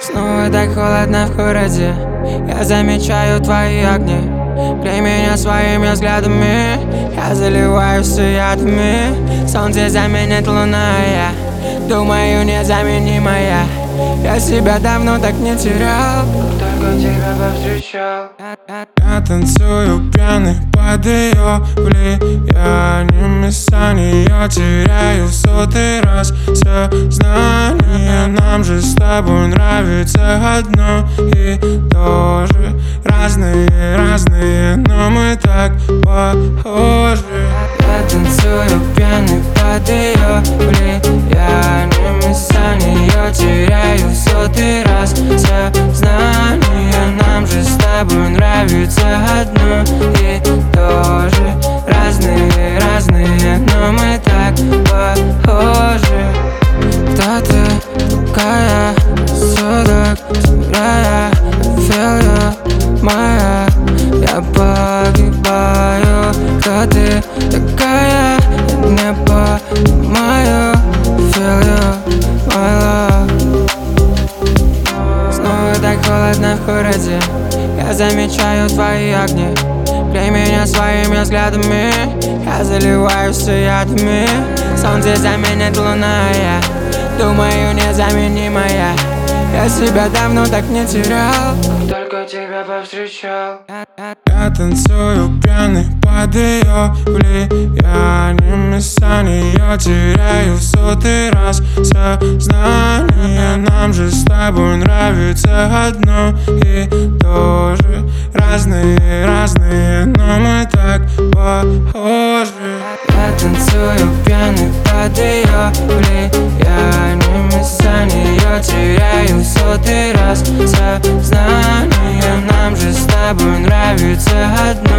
Снова так холодно в городе. Я замечаю твои огни. Плей меня своими взглядами. Я заливаюсь ядами. Солнце заменит луна, я думаю, незаменимая. Я себя давно так не терял, только тебя повстречал. Я танцую пьяный под ее влиянием. Месяния теряю в сотый раз сознание. Нам же с тобой нравится одно и то же. Разные, но мы так похожи. Я танцую пьяный под ее влиянием. Месяния теряю в сотый раз сознание. Нам же с тобой нравится одно и то же. Разные, но мы так похожи. Кто ты такая? Сюда, теряя, feel you, моя. Я погибаю. Кто ты такая? Я не понимаю. Feel you, my love. Снова так холодно в городе. Я замечаю твои огни. Плей меня своими взглядами. Я заливаюсь ядами. Солнце заменит луна, я думаю, незаменимая. Я себя давно так не терял, только тебя повстречал. Я танцую пьяный под ее влиянием. Месяния теряю в сотый раз сознание. Нам же с тобой нравится одно и то же. Разные, но мы так похожи. Я танцую пьяный под ее влиянием. Месяния теряю в сотый раз сознание. Нам же с тобой нравится одно